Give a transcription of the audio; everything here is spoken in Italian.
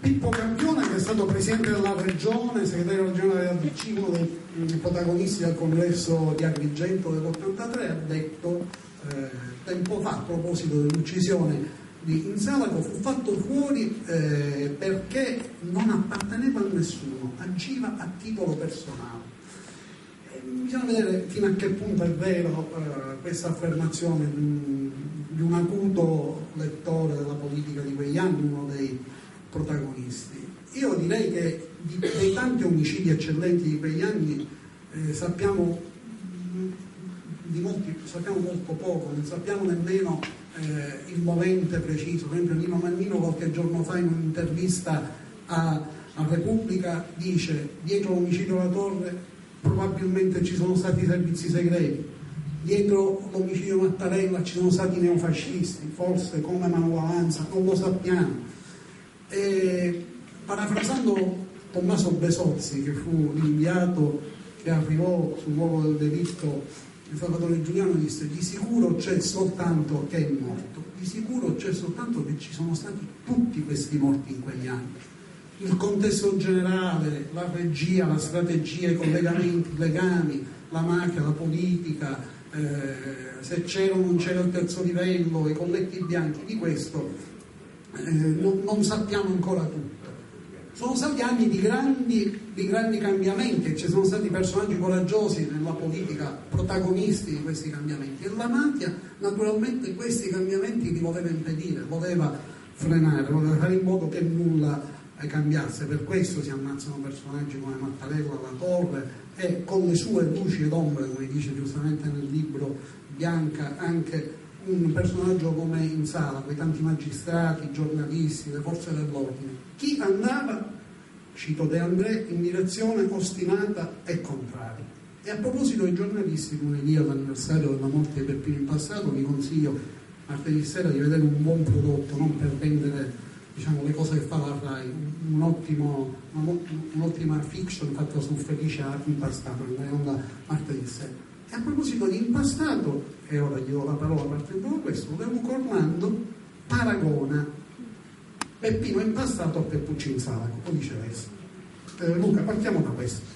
Pippo Campione, che è stato presidente della regione, segretario regionale dell'ABC, uno dei protagonisti del congresso di Agrigento dell'83, ha detto tempo fa, a proposito dell'uccisione di Insalaco, fu fatto fuori perché non apparteneva a nessuno, agiva a titolo personale. Bisogna vedere fino a che punto è vero questa affermazione di un acuto lettore della politica di quegli anni, uno dei protagonisti. Io direi che dei tanti omicidi eccellenti di quegli anni sappiamo molto poco, non sappiamo nemmeno il movente preciso. Per esempio Nino Mannino qualche giorno fa in un'intervista a Repubblica dice: dietro l'omicidio della Torre probabilmente ci sono stati i servizi segreti, dietro l'omicidio Mattarella ci sono stati i neofascisti, forse come manovalanza, non lo sappiamo. E, parafrasando Tommaso Besozzi, che fu l'inviato che arrivò sul luogo del delitto di Salvatore Giuliano, disse: di sicuro c'è soltanto che è morto, di sicuro c'è soltanto che ci sono stati tutti questi morti in quegli anni. Il contesto generale, la regia, la strategia, i collegamenti, i legami, la mafia, la politica, se c'era o non c'era il terzo livello, i colletti bianchi, di questo non sappiamo ancora tutto. Sono stati anni di grandi cambiamenti, ci sono stati personaggi coraggiosi nella politica, protagonisti di questi cambiamenti, e la mafia naturalmente questi cambiamenti li voleva impedire, voleva frenare, voleva fare in modo che nulla cambiasse. Per questo si ammazzano personaggi come Mattarella, La Torre, e con le sue luci ed ombre, come dice giustamente nel libro Bianca, anche un personaggio come Insala, quei tanti magistrati, giornalisti, le forze dell'ordine. Chi andava, cito De André, in direzione ostinata e contraria. E a proposito dei giornalisti, lunedì all'anniversario della morte di Peppino Impastato, vi consiglio martedì sera di vedere un buon prodotto, non per vendere le cose che fa la RAI, un'ottima fiction fatta su Felice Impastato, che è onda martedì sera. E a proposito di Impastato, e ora gli do la parola partendo da questo, Leuco Orlando paragona Peppino Impastato a Peppuccio Insalaco, o viceversa. Luca, partiamo da questo.